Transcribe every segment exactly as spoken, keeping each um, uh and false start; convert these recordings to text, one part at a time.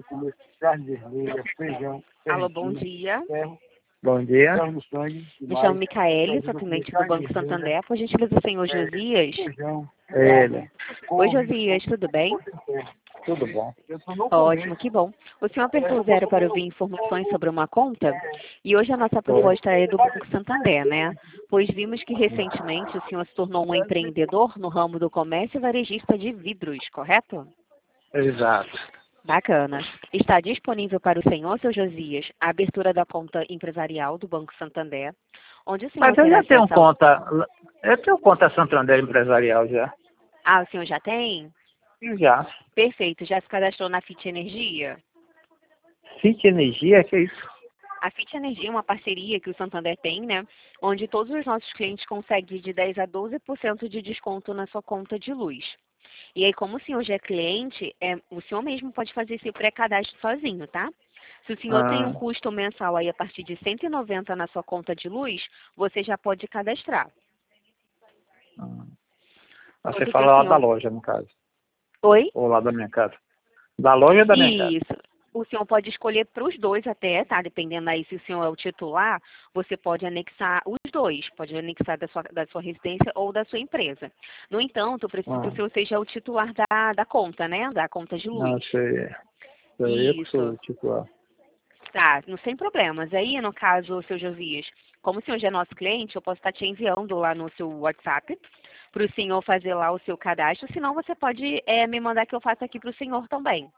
comer carne vermelha, feijão. Alô, bom dia. Ferro, Bom dia. ferro no sangue. Me chamo Micaele, sou atendente do Banco Santander. Por gentileza, o senhor Josias. Feijão. Ele. Oi, Josias, tudo bem? Tudo bom. Ótimo, que bom. O senhor apertou zero para ouvir informações sobre uma conta? E hoje a nossa proposta é do Banco Santander, né? Pois vimos que recentemente o senhor se tornou um empreendedor no ramo do comércio varejista de vidros, correto? Exato. Bacana. Está disponível para o senhor, seu Josias, a abertura da conta empresarial do Banco Santander, onde o senhor Mas eu terá já tenho acesso ao... conta. Eu tenho conta Santander Empresarial já. Ah, o senhor já tem? Já. Perfeito. Já se cadastrou na Fit Energia? Fit Energia, que é isso? A Fit Energia é uma parceria que o Santander tem, né? Onde todos os nossos clientes conseguem de dez a doze por cento de desconto na sua conta de luz. E aí, como o senhor já é cliente, é, o senhor mesmo pode fazer esse pré-cadastro sozinho, tá? Se o senhor Ah. tem um custo mensal aí a partir de cento e noventa na sua conta de luz, você já pode cadastrar. Ah. Você Tudo que fala o lá senhor... da loja, no caso. Oi? Ou lá da minha casa. Da loja ou da minha casa? Isso. O senhor pode escolher para os dois até, tá? Dependendo aí se o senhor é o titular, você pode anexar os dois. Pode anexar da sua, da sua residência ou da sua empresa. No entanto, eu preciso Ah. que o senhor seja o titular da, da conta, né? Da conta de luz. Não, sei. Sei eu que sou Isso. o titular. Tá, não sem problemas. Aí, no caso, seu Josias, como o senhor já é nosso cliente, eu posso estar te enviando lá no seu WhatsApp para o senhor fazer lá o seu cadastro. Senão, você pode é, me mandar que eu faça aqui para o senhor também.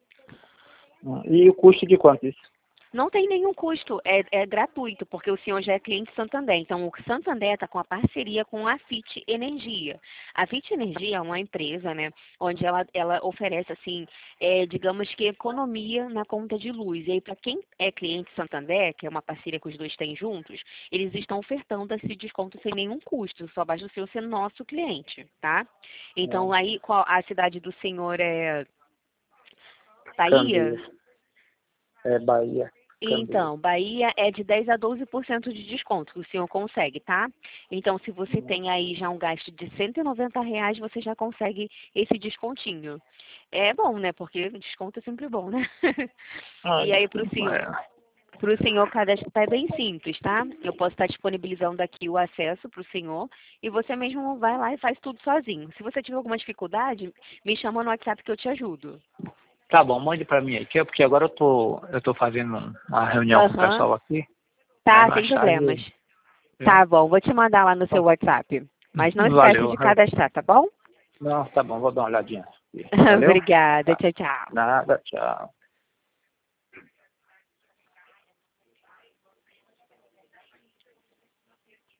Ah. E o custo de quanto isso? Não tem nenhum custo, é, é gratuito, porque o senhor já é cliente Santander. Então, o Santander está com a parceria com a Fit Energia. A Fit Energia é uma empresa, né, onde ela, ela oferece, assim, é, digamos que economia na conta de luz. E aí, para quem é cliente Santander, que é uma parceria que os dois têm juntos, eles estão ofertando esse desconto sem nenhum custo, só basta o senhor ser nosso cliente, tá? Então, É. aí, qual, a cidade do senhor é Bahia? Candeias. É Bahia. Candeias. Então, Bahia é de dez a doze por cento de desconto que o senhor consegue, tá? Então, se você tem aí já um gasto de cento e noventa reais, você já consegue esse descontinho. É bom, né? Porque desconto é sempre bom, né? Ah, E aí, para o senhor, é. para o senhor cadastrar é bem simples, tá? Eu posso estar disponibilizando aqui o acesso para o senhor e você mesmo vai lá e faz tudo sozinho. Se você tiver alguma dificuldade, me chama no WhatsApp que eu te ajudo. Tá bom, mande pra mim aqui, porque agora eu tô, eu tô fazendo uma reunião com o Aham. pessoal aqui. Tá, Aí mais sem tarde problemas. eu- Tá bom, vou te mandar lá no seu WhatsApp. Mas não esquece Valeu. de cadastrar, tá bom? Não, tá bom, vou dar uma olhadinha. Valeu? Obrigada, Tá. tchau, tchau. Nada, tchau.